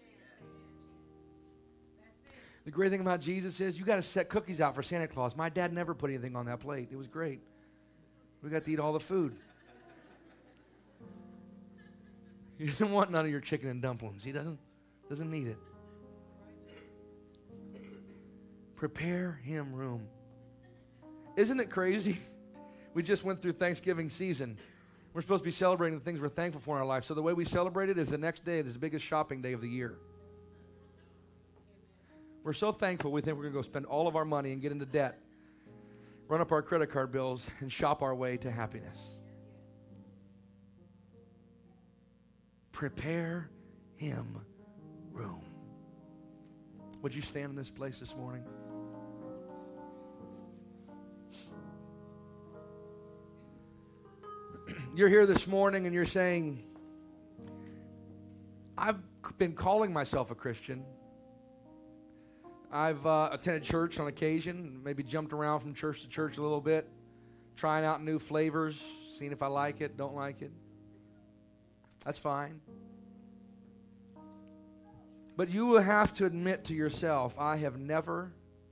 The great thing about Jesus is you got to set cookies out for Santa Claus. My dad never put anything on that plate. It was great. We got to eat all the food. He doesn't want none of your chicken and dumplings. He doesn't need it. Prepare him room. Isn't it crazy? We just went through Thanksgiving season. We're supposed to be celebrating the things we're thankful for in our life. So the way we celebrate it is the next day, this is the biggest shopping day of the year. We're so thankful we think we're going to go spend all of our money and get into debt, run up our credit card bills, and shop our way to happiness. Prepare him room. Would you stand in this place this morning? You're here this morning and you're saying, I've been calling myself a Christian. I've attended church on occasion, maybe jumped around from church to church a little bit, trying out new flavors, seeing if I like it, don't like it. That's fine. But you will have to admit to yourself, I have never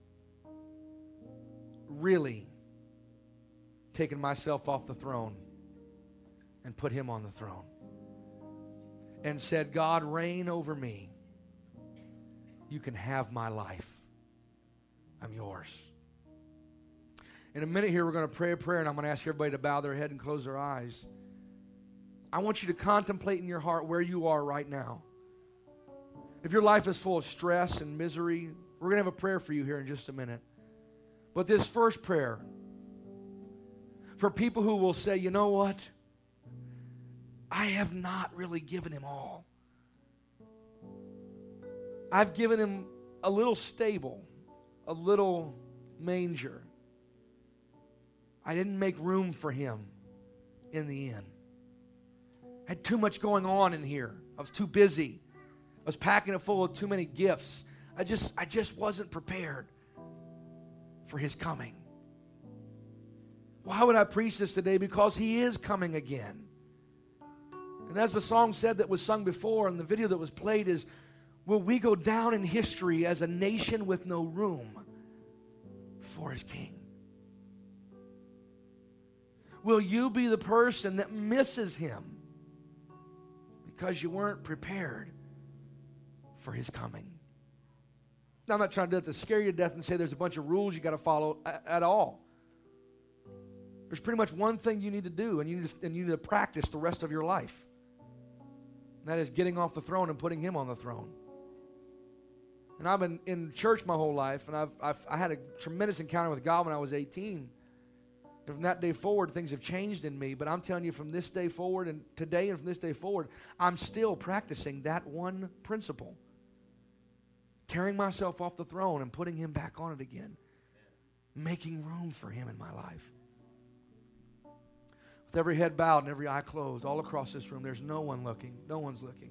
really taken myself off the throne and put him on the throne and said, God, reign over me. You can have my life. I'm yours. In a minute here, we're going to pray a prayer, and I'm going to ask everybody to bow their head and close their eyes. I want you to contemplate in your heart where you are right now. If your life is full of stress and misery, we're going to have a prayer for you here in just a minute. But this first prayer, for people who will say, you know what? I have not really given him all. I've given him a little stable, a little manger. I didn't make room for him in the inn. I had too much going on in here. I was too busy. I was packing it full of too many gifts. I just wasn't prepared for his coming. Why would I preach this today? Because he is coming again. And as the song said that was sung before and the video that was played is, will we go down in history as a nation with no room for his king? Will you be the person that misses him because you weren't prepared for his coming? Now, I'm not trying to do that to scare you to death and say there's a bunch of rules you got to follow at all. There's pretty much one thing you need to do, and you need to practice the rest of your life. And that is getting off the throne and putting him on the throne. And I've been in church my whole life, and I had a tremendous encounter with God when I was 18. And from that day forward, things have changed in me. But I'm telling you, from this day forward and today and from this day forward, I'm still practicing that one principle. Tearing myself off the throne and putting him back on it again. Making room for him in my life. With every head bowed and every eye closed, all across this room, there's no one looking. No one's looking.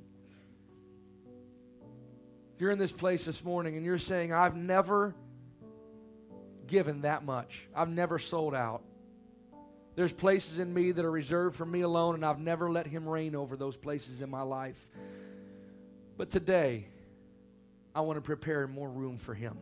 If you're in this place this morning and you're saying, I've never given that much. I've never sold out. There's places in me that are reserved for me alone, and I've never let him reign over those places in my life. But today, I want to prepare more room for him.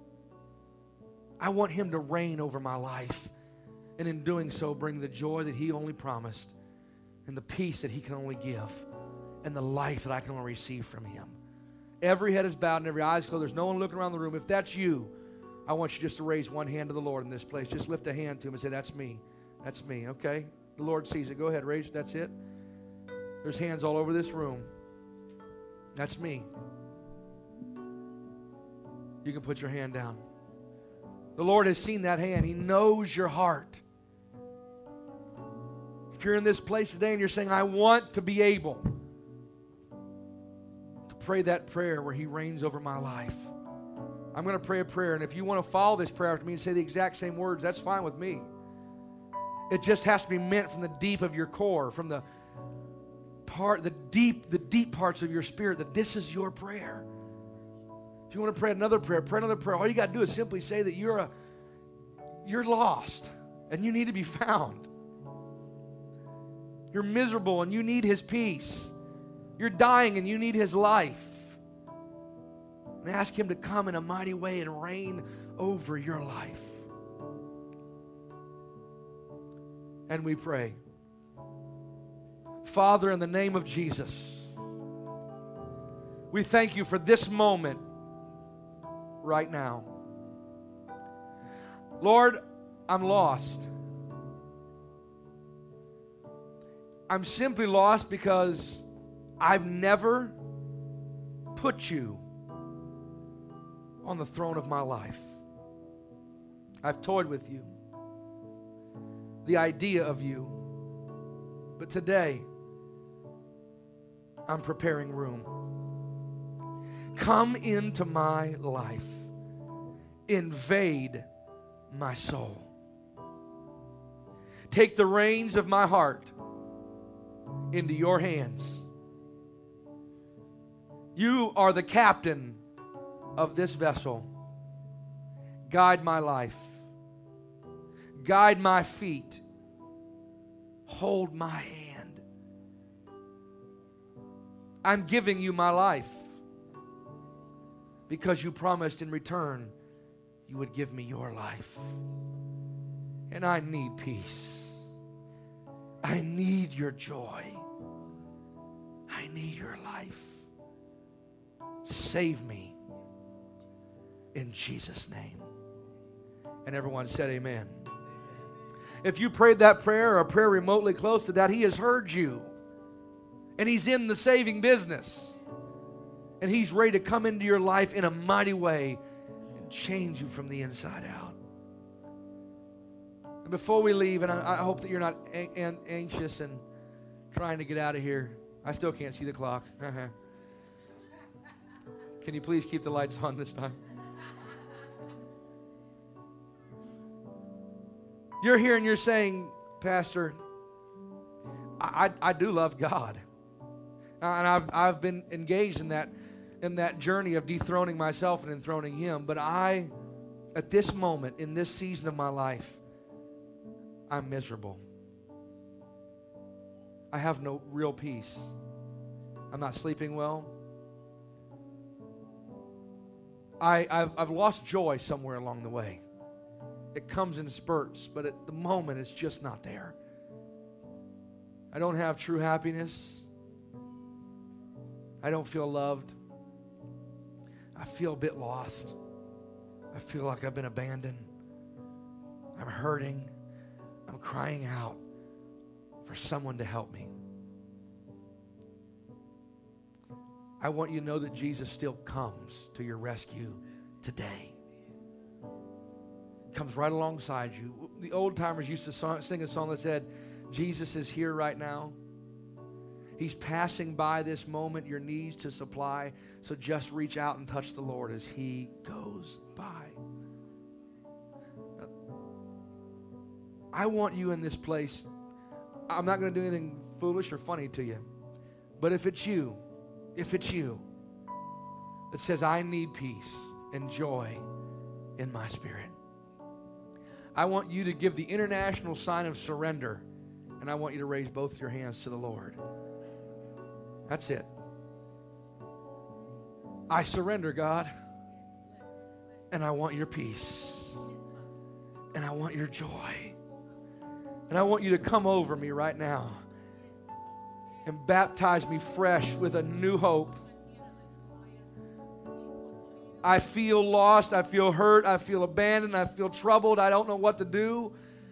I want him to reign over my life. And in doing so, bring the joy that he only promised, and the peace that he can only give, and the life that I can only receive from him. Every head is bowed and every eye is closed. There's no one looking around the room. If that's you, I want you just to raise one hand to the Lord in this place. Just lift a hand to him and say, that's me. That's me, okay? The Lord sees it. Go ahead, raise it. That's it. There's hands all over this room. That's me. You can put your hand down. The Lord has seen that hand. He knows your heart. If you're in this place today and you're saying, I want to be able to pray that prayer where He reigns over my life. I'm going to pray a prayer, and if you want to follow this prayer after me and say the exact same words, that's fine with me. It just has to be meant from the deep of your core, from the deep parts of your spirit, that this is your prayer. If you want to pray another prayer, pray another prayer. All you got to do is simply say that you're lost and you need to be found. You're miserable and you need His peace. You're dying and you need His life. And ask Him to come in a mighty way and reign over your life. And we pray, Father, in the name of Jesus, we thank You for this moment right now. Lord, I'm lost. I'm simply lost because I've never put You on the throne of my life. I've toyed with You, the idea of You, but today I'm preparing room. Come into my life. Invade my soul. Take the reins of my heart into Your hands. You are the captain of this vessel. Guide my life. Guide my feet. Hold my hand. I'm giving You my life because You promised in return You would give me Your life. And I need peace. I need Your joy. I need Your life. Save me in Jesus' name. And everyone said amen. If you prayed that prayer or a prayer remotely close to that, He has heard you. And He's in the saving business. And He's ready to come into your life in a mighty way and change you from the inside out. And before we leave, and I hope that you're not anxious and trying to get out of here. I still can't see the clock. Can you please keep the lights on this time? You're here and you're saying, Pastor, I do love God. And I've been engaged in that journey of dethroning myself and enthroning Him. But at this moment, in this season of my life, I'm miserable. I have no real peace. I'm not sleeping well. I've lost joy somewhere along the way. It comes in spurts, but at the moment it's just not there. I don't have true happiness. I don't feel loved. I feel a bit lost. I feel like I've been abandoned. I'm hurting. I'm crying out for someone to help me. I want you to know that Jesus still comes to your rescue today. Comes right alongside you. The old timers used to sing a song that said, Jesus is here right now. He's passing by this moment, your needs to supply. So just reach out and touch the Lord as He goes by. I want you in this place. I'm not going to do anything foolish or funny to you. But if it's you that says, I need peace and joy in my spirit, I want you to give the international sign of surrender, and I want you to raise both your hands to the Lord. That's it. I surrender, God, and I want Your peace, and I want Your joy, and I want You to come over me right now and baptize me fresh with a new hope. I feel lost, I feel hurt, I feel abandoned, I feel troubled, I don't know what to do.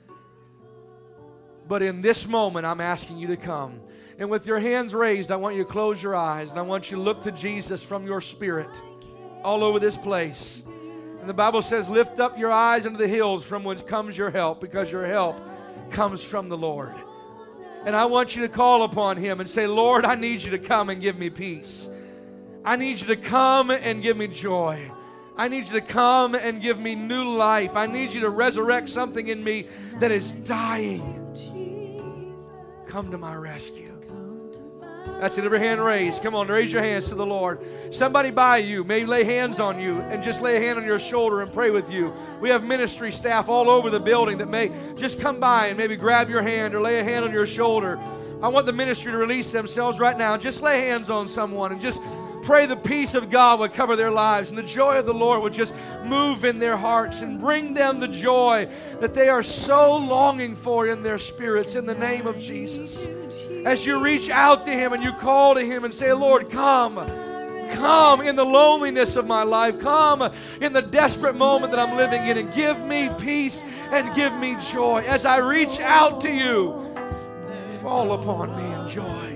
But in this moment, I'm asking You to come. And with your hands raised, I want you to close your eyes, and I want you to look to Jesus from your spirit all over this place. And the Bible says, lift up your eyes into the hills from whence comes your help, because your help comes from the Lord. And I want you to call upon Him and say, Lord, I need you to come and give me peace. I need you to come and give me joy. I need you to come and give me new life. I need you to resurrect something in me that is dying. Come to my rescue. That's it. Every hand raised. Come on, raise your hands to the Lord. Somebody by you may lay hands on you and just lay a hand on your shoulder and pray with you. We have ministry staff all over the building that may just come by and maybe grab your hand or lay a hand on your shoulder. I want the ministry to release themselves right now. Just lay hands on someone and just pray the peace of God would cover their lives and the joy of the Lord would just move in their hearts and bring them the joy that they are so longing for in their spirits in the name of Jesus. As you reach out to Him and you call to Him and say, Lord, come. Come in the loneliness of my life. Come in the desperate moment that I'm living in and give me peace and give me joy. As I reach out to you, fall upon me in joy.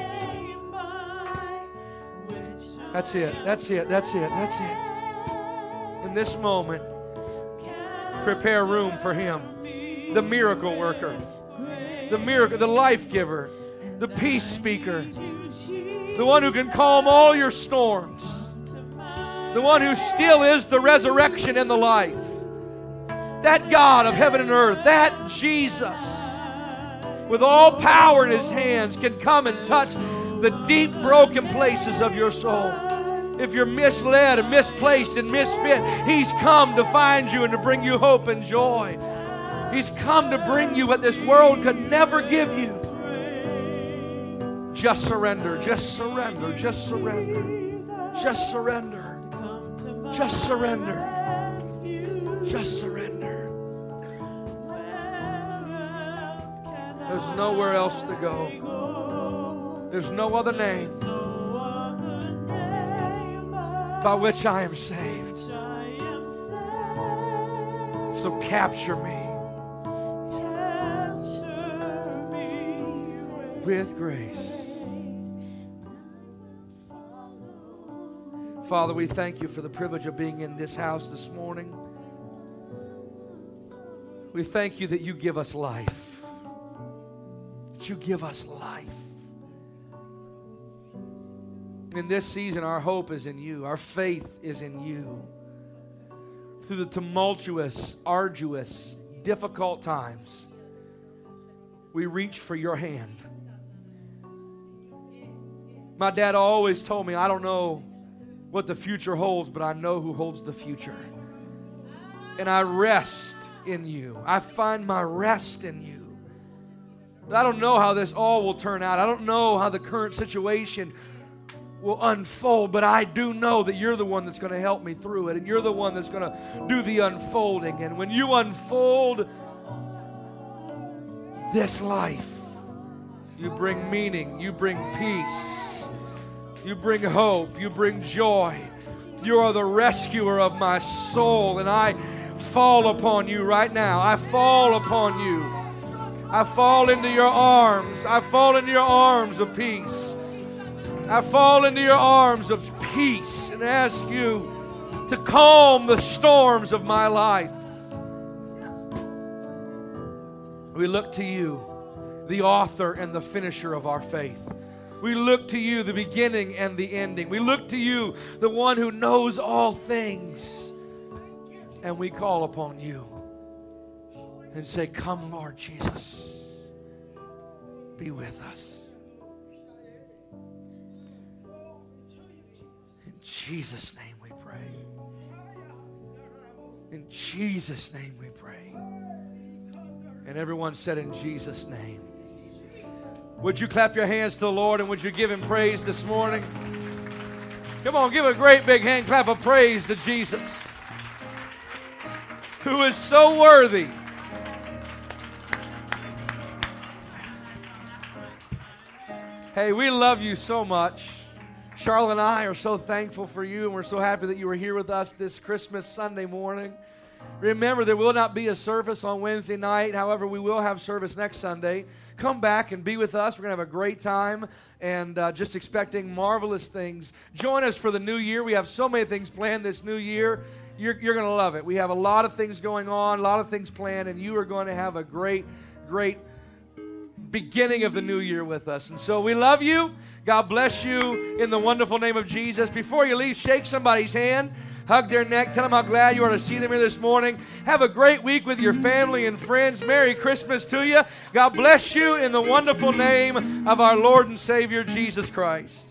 That's it. That's it. That's it. That's it. In this moment, prepare room for Him, the miracle worker, the miracle, the life giver, the peace speaker, the one who can calm all your storms, the one who still is the resurrection and the life. That God of heaven and earth, that Jesus, with all power in His hands, can come and touch the deep broken places of your soul. If you're misled and misplaced and misfit, He's come to find you and to bring you hope and joy. He's come to bring you what this world could never give you. Just surrender, just surrender, just surrender, just surrender, just surrender, just surrender. There's nowhere else to go. There's no other name by which I am saved. So capture me with grace. Father, we thank you for the privilege of being in this house this morning. We thank you that you give us life. That you give us life. In this season, our hope is in you. Our faith is in you. Through the tumultuous, arduous, difficult times, we reach for your hand. My dad always told me, I don't know what the future holds, but I know who holds the future. And I rest in you. I find my rest in you. But I don't know how this all will turn out. I don't know how the current situation will unfold, but I do know that you're the one that's going to help me through it, and you're the one that's going to do the unfolding. And when you unfold this life, you bring meaning, you bring peace, you bring hope, you bring joy. You are the rescuer of my soul, and I fall upon you right now. I fall upon you. I fall into your arms. I fall into your arms of peace. I fall into your arms of peace and ask you to calm the storms of my life. We look to you, the author and the finisher of our faith. We look to you, the beginning and the ending. We look to you, the one who knows all things. And we call upon you and say, come, Lord Jesus, be with us. In Jesus' name we pray. In Jesus' name we pray. And everyone said, in Jesus' name. Would you clap your hands to the Lord and would you give Him praise this morning? Come on, give a great big hand clap of praise to Jesus, who is so worthy. Hey, we love you so much. Charlotte and I are so thankful for you, and we're so happy that you were here with us this Christmas Sunday morning. Remember, there will not be a service on Wednesday night. However, we will have service next Sunday. Come back and be with us. We're going to have a great time and just expecting marvelous things. Join us for the new year. We have so many things planned this new year. You're going to love it. We have a lot of things going on, a lot of things planned, and you are going to have a great beginning of the new year with us. And so we love you. God bless you in the wonderful name of Jesus. Before you leave, shake somebody's hand. Hug their neck. Tell them how glad you are to see them here this morning. Have a great week with your family and friends. Merry Christmas to you. God bless you in the wonderful name of our Lord and Savior, Jesus Christ.